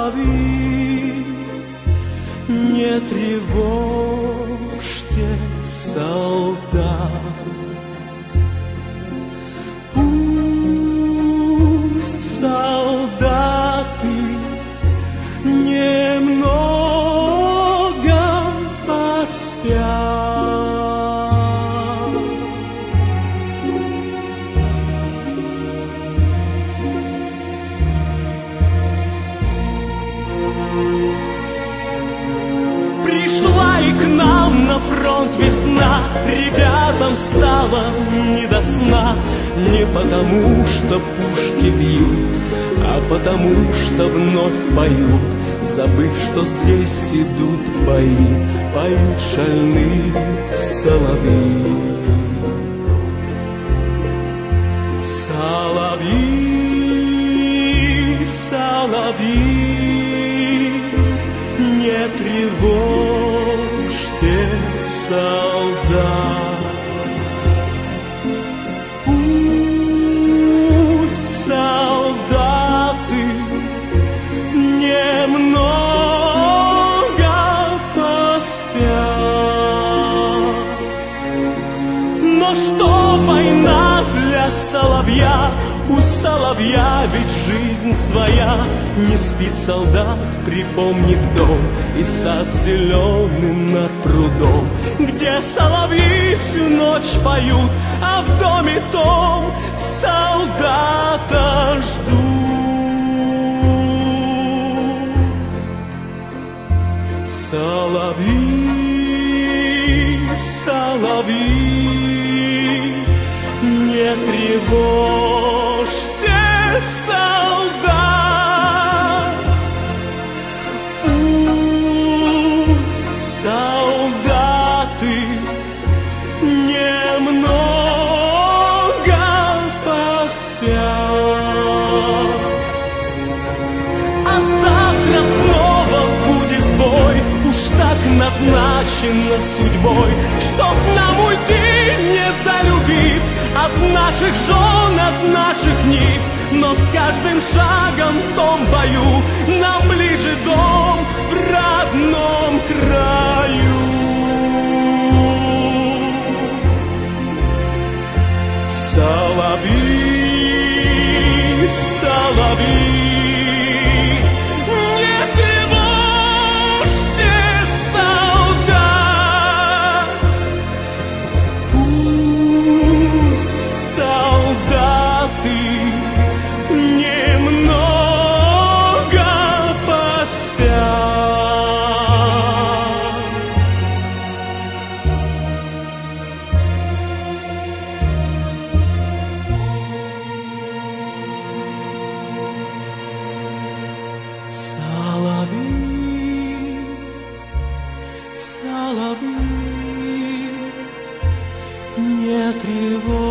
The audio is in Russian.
соловьи, не тревожьте солдат. Пусть солдаты немного поспят. Пришла и к нам на фронт весна, ребятам стало не до сна. Не потому, что пушки бьют, а потому, что вновь поют, забыв, что здесь идут бои, поют шальные соловьи. Соловьи, соловьи, не тревожьте солдат. Пусть солдаты немного поспят. Но что война для соловья? У соловья ведь жизнь своя. Не спит солдат, припомнив дом и сад зеленый над прудом, где соловьи всю ночь поют, а в доме том солдата ждут. Соловьи, соловьи, не тревожьте солдат. Пусть солдаты немного поспят. А завтра снова будет бой, уж так назначено судьбой, чтоб нам уйти, недолюбив, от наших жен, от наших нив. Но с каждым шагом в том бою нам ближе дом в родном краю. Соловьи, соловьи, не тревожьте солдат. Пусть солдаты немного поспят. Соловьи, соловьи, не тревожь.